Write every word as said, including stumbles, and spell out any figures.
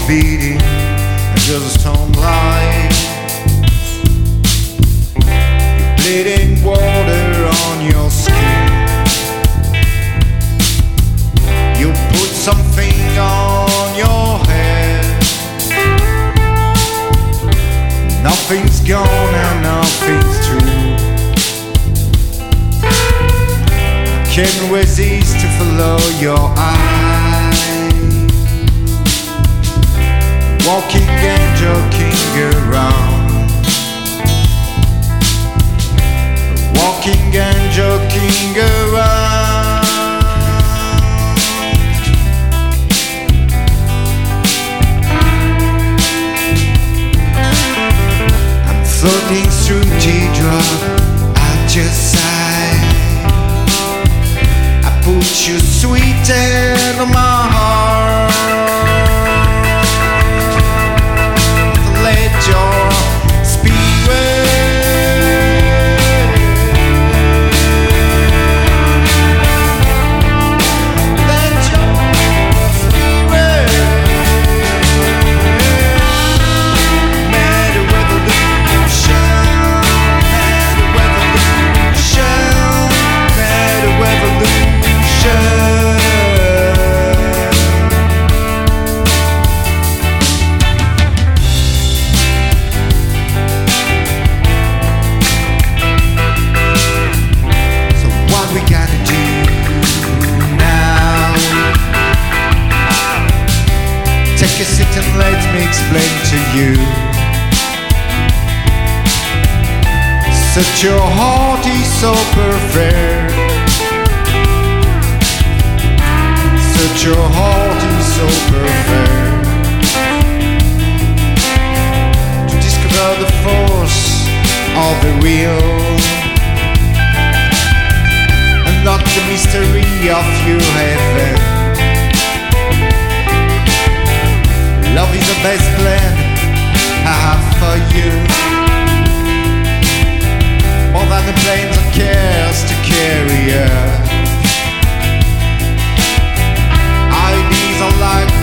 beating under the sunlight. You're bleeding water on your skin. You put something on your head. Nothing's gone and nothing's true. I can't resist to follow your eyes, walking and joking around, walking and joking around. I'm floating through teardrop at your side. I put your sweet hand on my heart. Let your spirit, let your spirit make a revolution, make a revolution, make a revolution. We gotta do now. Take a seat and let me explain to you. Such your heart is so perfect. Such your heart is so perfect. To discover the force of the real, not the mystery of your heaven. Love is the best plan I have for you, more than the planes and cares to carry us. Ideas are like